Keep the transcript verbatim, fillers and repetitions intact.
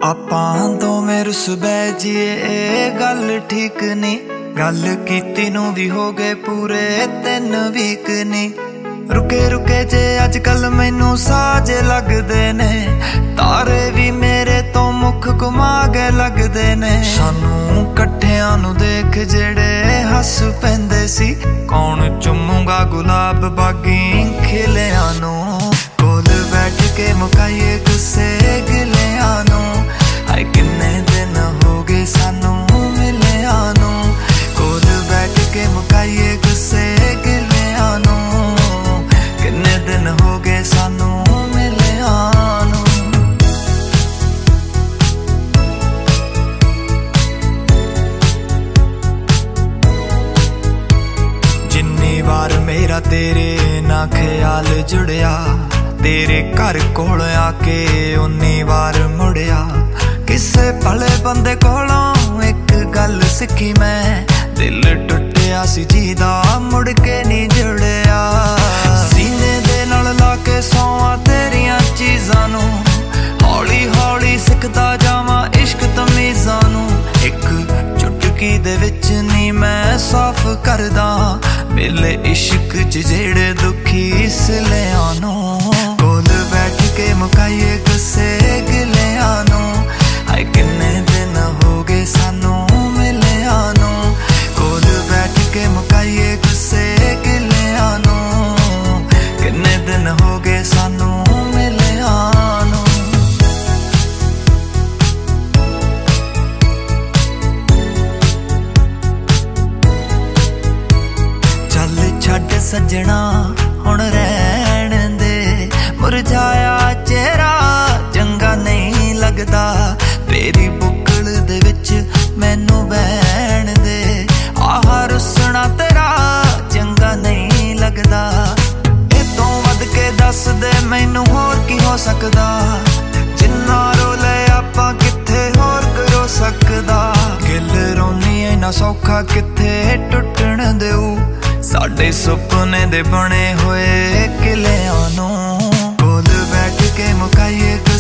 ਆਪਾਂ ਦੋਵੇਂ रुस बह जिए ए गल ठीक नी गल कीती नूं भी हो गए पूरे तीन वीक नी रुके रुके जे अजकल मैनू साजे लगदे ने तारे भी मेरे तो मुख घुमा गए लगदे ने सानू कट्ठियां नूं देख जेड़े हस पैंदे सी कौन चुमूंगा गुलाब बागी खिलियां नूं कोल बैठ के मुकाइए गुस्से गिलियां नूं हाय किन्ने दिन हो गए सानू मिलियां नूं कोल बैठ के मुकाइए गुस्से गिलियां नूं किन्ने दिन हो गए सानू मिलियां नूं जिन्नी बार मेरा तेरे ना ख्याल जुड़िया तेरे घर कोल आके उन्नी बार मुड़िया किसे भले बंदे कोलों एक गल सिक्खी मैं दिल टुटिया सी जीदा मुड़ के नहीं जुड़िया सीने दे नाल लाके सौवां तेरियां चीज़ां नूं हौली हौली सिखदा जावां इश्क तमीज़ां नूं एक चुटकी दे विच नी मैं साफ करदा मेले इश्क च जेड़े दुखी सिलियां नूं कोल बैठ के मुकाइए गुस्से गिलियां नूं हाय किन्ने दिन हो गए सानू मिलियां नूं कोल बैठ के मुकाइए गुस्से गिलियां नूं किन्ने दिन हो गए सानू मिलियां नूं चल छड्ड सजना हुण रहण दे मुरझाया चेहरा चंगा नहीं लगदा तेरी बुकल दे विच मैनू बैण दे आह रुसना तेरा चंगा नहीं लगदा ए तों वध के दस दे मैनू होर की हो सकदा जिन्ना रोले आपां किथे होर करो सकदा गिल रोनी इना सौखा किथे टुटण देऊ साडे सुपने दे बने होए किलियां नूं कोल बैठ के मुकाइए